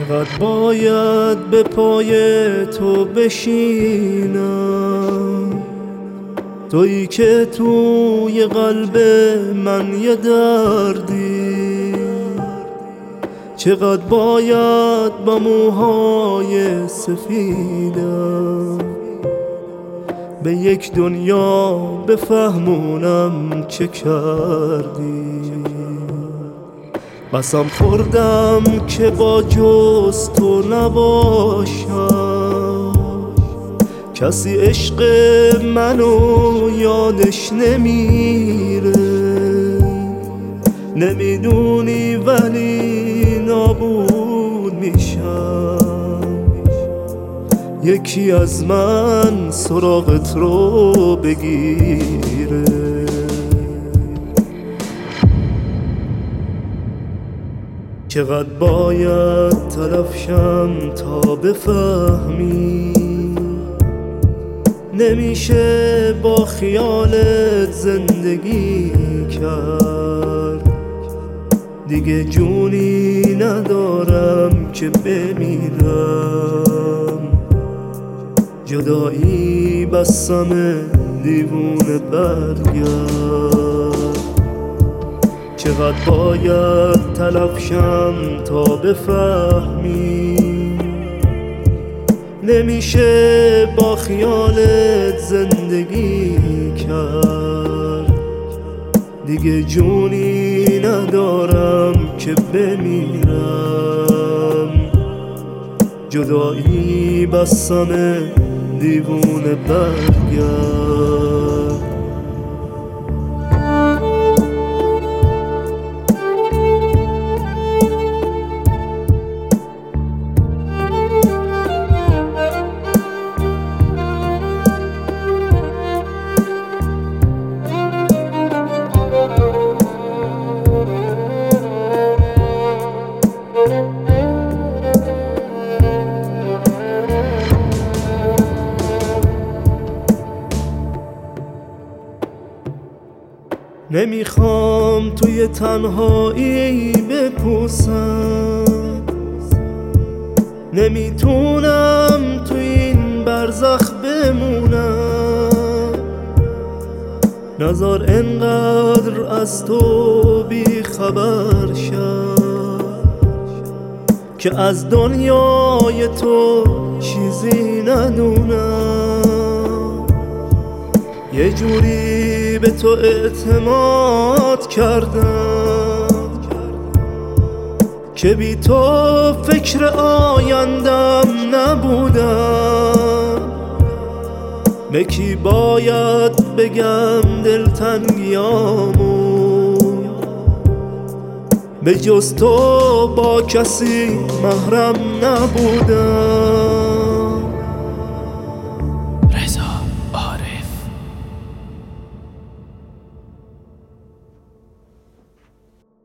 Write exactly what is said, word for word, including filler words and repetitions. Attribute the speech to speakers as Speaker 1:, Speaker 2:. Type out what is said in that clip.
Speaker 1: چقدر باید به پای تو بشینم، تویی که توی قلب من یه دردی. چقدر باید با موهای سفیدم به یک دنیا بفهمونم چه کردی. قسم خوردم که با جز تو نباشم، کسی عشق منو یادش نمیره. نمیدونی ولی نابود میشم، یکی از من سراغت رو بگیره. چقدر باید تلف شم تا بفهمی نمیشه با خیالت زندگی کرد. دیگه جونی ندارم که بمیرم، جدایی بسمه دیوونه برگرد. چقدر باید تلف شم تا بفهمی نمیشه با خیالت زندگی کرد. دیگه جونی ندارم که بمیرم، جدایی بسمه دیوونه برگرد. نمیخوام توی تنهایی بپوسم، نمیتونم توی این برزخ بمونم. نذار انقدر از تو بی خبر شم که از دنیای تو چیزی ندونم. یه جوری به تو اعتماد کردم که بی تو فکر آیندم نبودم. به کی باید بگم دلتنگیامو، به جز تو با کسی محرم نبودم.